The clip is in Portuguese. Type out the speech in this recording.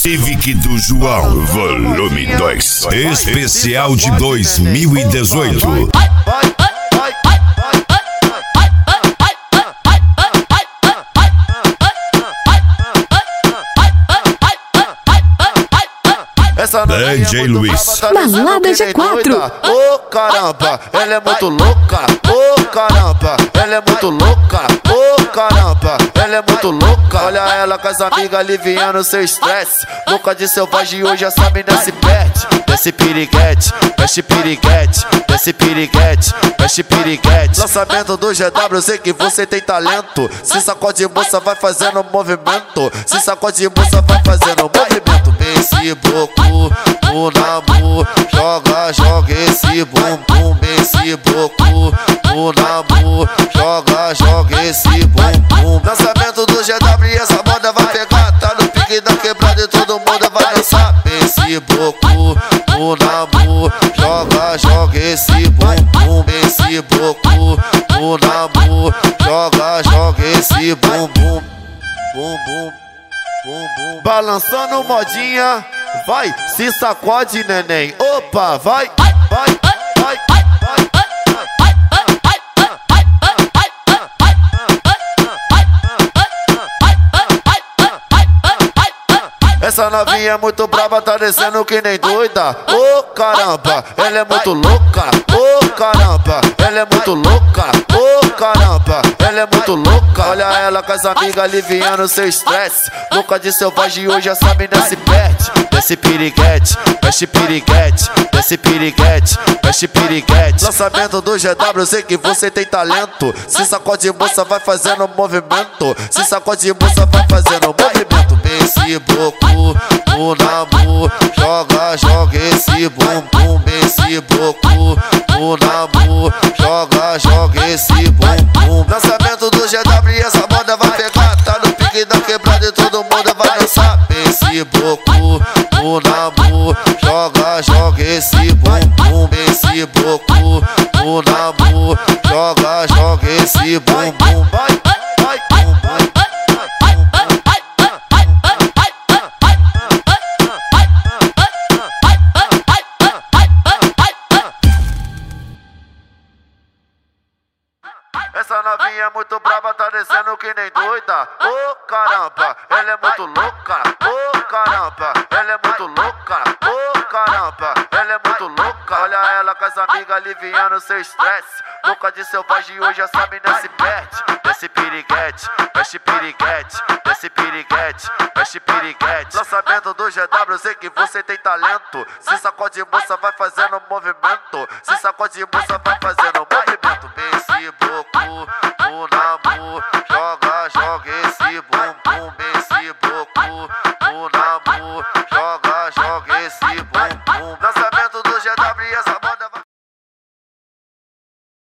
Civic do João, volume 2, especial de 2018. Essa DJ Luiz, Balada G4. Ô caramba, ela é muito louca. Ô caramba, ela é muito louca. Ô caramba, ela é muito louca. Olha ela com as amigas aliviando seu estresse. Louca de selvagem hoje essa mina se perde. Desce piriguete, mexe piriguete, desce piriguete, mexe piriguete. Lançamento do GW, sei que você tem talento. Se sacode moça vai fazendo movimento. Se sacode moça vai fazendo movimento. Esse boco, o namu, joga esse bumbum. Esse boco, o namu, joga esse bumbum. Lançamento do GW e essa moda vai pegar. Tá no pique da quebrada e todo mundo vai dançar. Esse boco, o namu, joga esse bumbum. Esse boco, o namu, joga esse bumbum. Bumbum. Balançando modinha, vai, se sacode neném. Opa, vai. Essa novinha é muito brava, tá descendo que nem doida. Ô caramba, ela é muito louca. Ô caramba, ela é muito louca. Ô caramba, ela é muito louca. Olha ela com as amigas aliviando seu estresse. Louca de selvagem hoje essa mina se perde. Desce piriguete, mexe piriguete, desce piriguete, mexe piriguete. Lançamento do GW, sei que você tem talento. Se sacode moça vai fazendo movimento. Se sacode moça vai fazendo movimento. Esse boco, o namu, joga esse bumbum. Esse boco, o namu, joga esse bumbum. Lançamento do GW e essa moda vai pegar. Tá no pique da quebrada e todo mundo vai dançar. Esse boco, o namu, joga esse bumbum. Esse boco, o namu, joga esse bumbum. Essa novinha é muito brava, tá descendo que nem doida. Ô caramba, ela é muito louca. Ô caramba, ela é muito louca. Ô caramba, ela é muito louca. Olha ela com as amigas aliviando seu estresse. Louca de selvagem hoje essa mina se perde. Desce piriguete, mexe piriguete, desce piriguete, mexe piriguete. Lançamento do GW, sei que você tem talento. Se sacode moça vai fazendo movimento. Se sacode moça vai fazendo